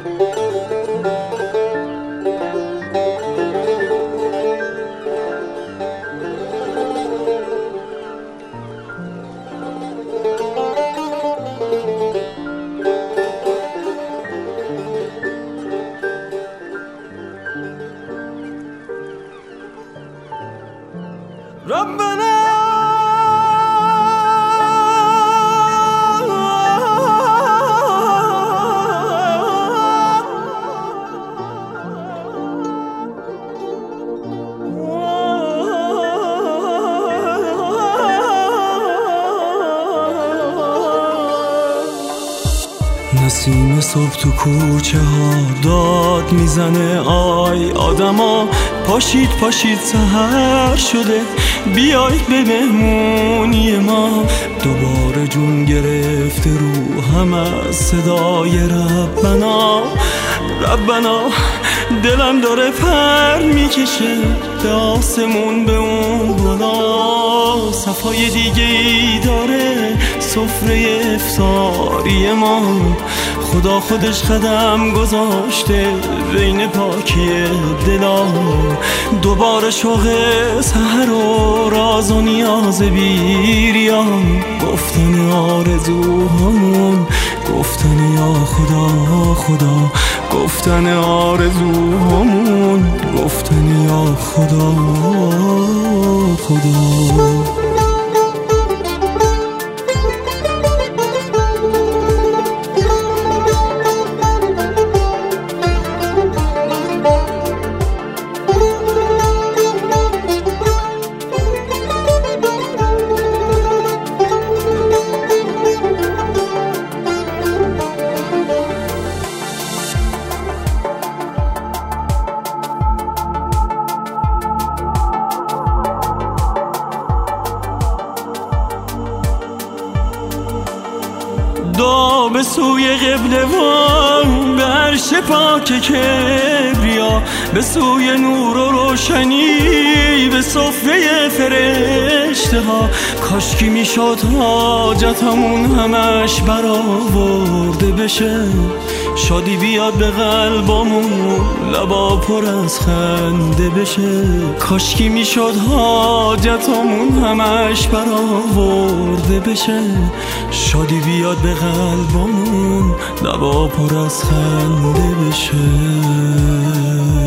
ربنا نسیم صبح تو کوچه ها داد میزنه آی آدما پاشید پاشید سحر شده بیایید به مهمونی ما دوباره جون گرفته روحم از صدای ربنا ربنا دلم داره پر میکشه به آسمون به اون بالا صفای دیگه ای داره سفره افطاری ما خدا خودش قدم گذاشته بین پاکی دلا دوباره شوق سحر و راز و نیاز بیریان گفتن آرزوهامون گفتن یا خدا خدا گفتن آرزوهامون گفتن یا خدا خدا دعا به سوی قبله وان به عرش پاک کبریا به سوی نور و روشنی به صفره فرشته ها کاشکی میشد حاجتمون همش برآورده بشه شادی بیاد به قلبمون لبا پر از خنده بشه کاشکی میشد حاجتمون همش برآورده بشه شادی بیاد به قلبمون لبا پر از خنده بشه